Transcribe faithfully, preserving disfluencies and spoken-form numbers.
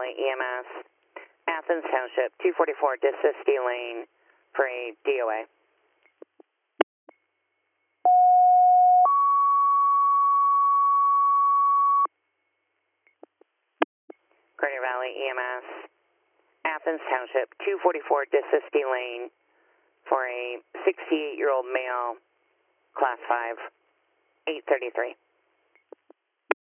Valley E M S, Athens Township, two forty-four Dissisty Lane for a D O A. Greater Valley E M S, Athens Township, two forty-four Dissisty Lane for a sixty-eight-year-old male, class five, eight thirty-three.